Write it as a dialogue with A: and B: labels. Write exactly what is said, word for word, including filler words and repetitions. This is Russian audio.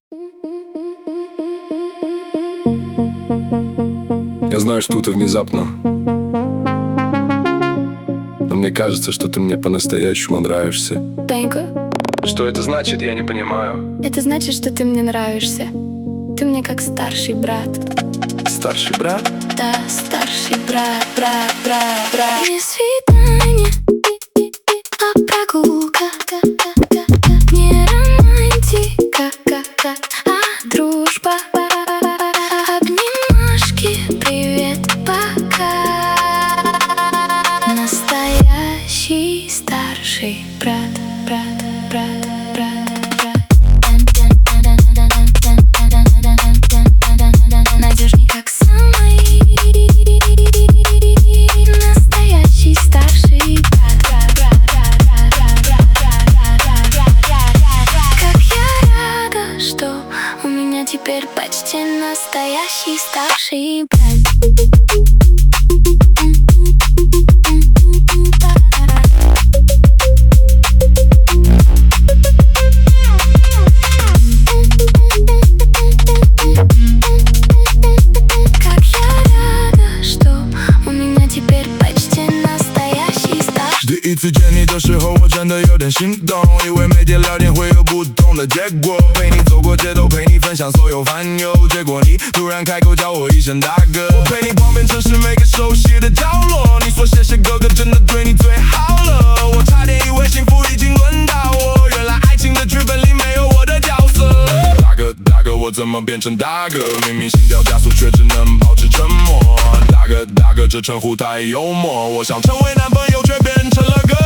A: Я знаю, что ты внезапно, но мне кажется, что ты мне по-настоящему нравишься.
B: Тонька,
A: Что это значит, я не понимаю.
B: это значит, что ты мне нравишься. Ты мне как старший брат.
A: Старший брат?
B: Да, старший брат, брат, брат, брат. Не свидание, а прогулка. Не романтика, а дружба. Обнимашки, привет, пока. Настоящий старший брат, брат, брат, брат, брат. Надежней, как самый настоящий старший брат, брат, брат, брат, брат, брат, брат, брат, брат, брат. Как я рада, что у меня теперь почти настоящий старший брат.
C: 第一次见你的时候，我真的有点心动，以为每天聊天会有不同的结果。陪你走过街头，陪你分享所有烦忧，结果你突然开口叫我一声大哥。我陪你逛遍城市每个熟悉的角落，你说谢谢哥哥，真的对你最好了。我差点以为幸福已经轮到我，原来爱情的剧本里没有我的角色。大哥大哥，我怎么变成大哥？明明心跳加速，却只能保持沉默。大哥大哥，这称呼太幽默，我想成为男朋友，却变成了哥。